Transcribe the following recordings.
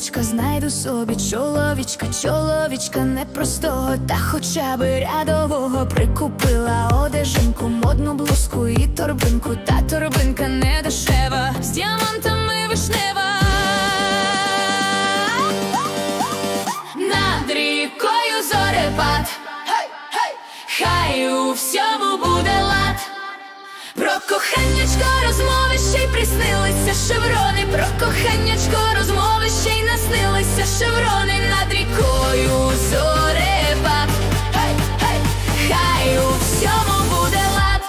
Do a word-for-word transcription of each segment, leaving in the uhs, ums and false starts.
чоловічка, знайду собі чоловічка, чоловічка непростого, та хоча би рядового. Прикупила одежинку, модну блузку і торбинку, та торбинка не дешева, з діамантами вишнева. Над рікою зорепад, хай у всьому буде лад. Про коханнячко розмови ще й приснилися шеврони, про коханнячко розмови ще й наснилися шеврони. Над рікою зорепад, хай у всьому буде лад.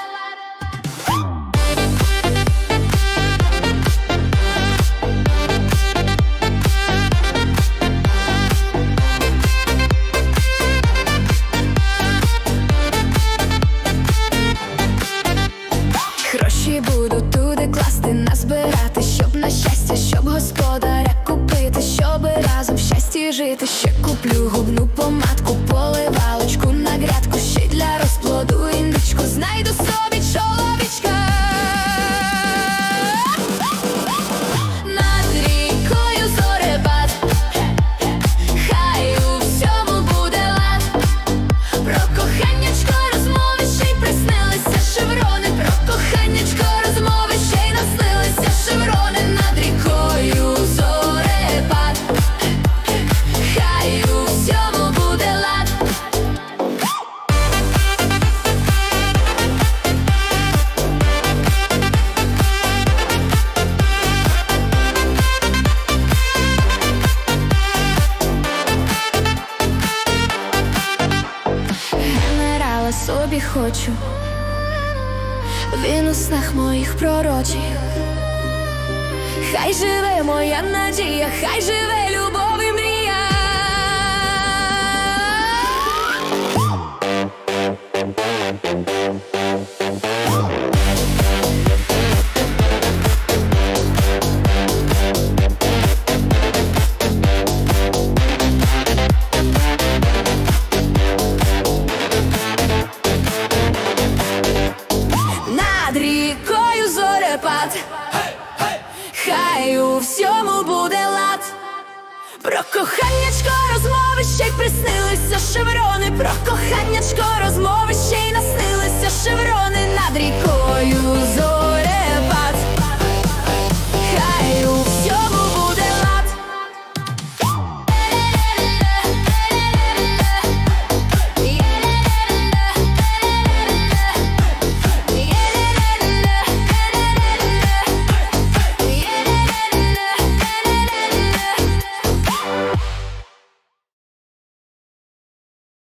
Гроші буду туди класти, назбирати, щоб на щастя, щоб господаря купити, щоб разом в щасті жити. Ще куплю губну помадку, поливалочку на грядку, ще й для розплоду індичку, знайду собі чоловічка. Над рікою зорепад, хай у всьому буде лад. Про коханнячко розмови ще й приснилися шеврони, про коханнячко розмови ще й наснилися шеврони. Над рікою зорепад, хай у всьому буде лад. Генерала собі хочу, він у снах моїх пророчих. Хай живе моя надія, хай живе любов і мрія. Над рікою зорепад, хай у всьому буде лад. Про коханнячко розмови ще й приснилися шеврони, про коханнячко